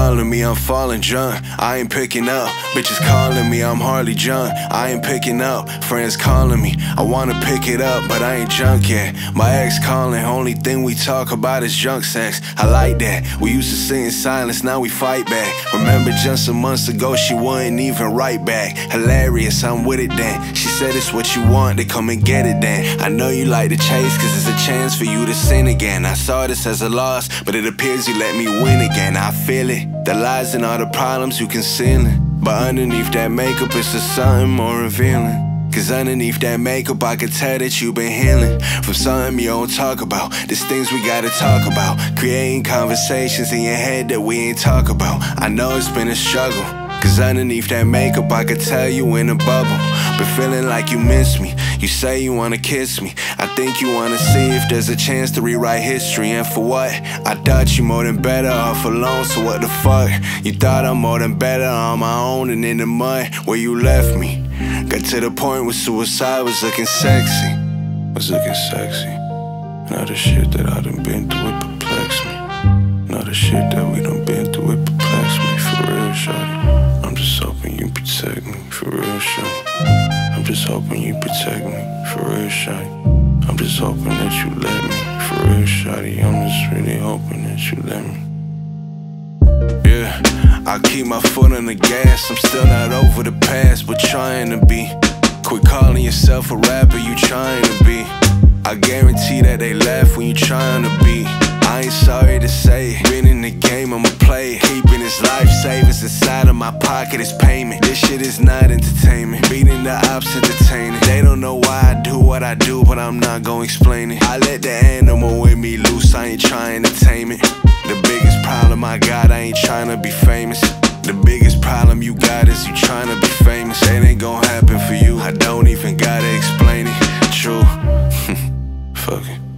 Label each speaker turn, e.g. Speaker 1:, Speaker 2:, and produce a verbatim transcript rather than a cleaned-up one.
Speaker 1: calling me, I'm falling drunk, I ain't picking up. Bitches calling me, I'm hardly drunk, I ain't picking up. Friends calling me, I wanna pick it up, but I ain't drunk yet. My ex calling, only thing we talk about is drunk sex. I like that, we used to sit in silence, now we fight back. Remember just some months ago, she wouldn't even write back. Hilarious, I'm with it then. She said it's what you want, then come and get it then. I know you like to chase, cause it's a chance for you to sin again. I saw this as a loss, but it appears you let me win again. I feel it, the lies and all the problems you concealing, but underneath that makeup it's just something more revealing. Cause underneath that makeup I can tell that you've been healing from something you don't talk about. There's things we gotta talk about, creating conversations in your head that we ain't talk about. I know it's been a struggle, cause underneath that makeup I could tell you in a bubble. But feeling like you miss me, you say you wanna kiss me. I think you wanna see if there's a chance to rewrite history. And for what? I thought you more than better off alone, so what the fuck? You thought I'm more than better on my own and in the mud where you left me. Got to the point where suicide was looking sexy. Was looking sexy. Now the shit that I done been through, it perplexed me. Now the shit that we done been through, it perplexed me. For real, shawty, I'm just hoping you protect me. For real, shawty, I'm just hoping you protect me. For real, shawty, I'm just hoping that you let me. For real, shawty, I'm just really hoping that you let me. Yeah, I keep my foot on the gas, I'm still not over the past, but trying to be. Quit calling yourself a rapper, you trying to be. I guarantee that they laugh when you trying to be. I ain't sorry to say it, been in the game, I'ma play it. Keeping this life savings inside of my pocket is payment. This shit is not entertainment, beating the ops entertaining. They don't know why I do what I do, but I'm not gonna explain it. I let the animal in me loose, I ain't trying to tame it. The biggest problem I got, I ain't trying to be famous. The biggest problem you got is you trying to be famous. It ain't gonna happen for you, I don't even gotta explain it. True, fuck it.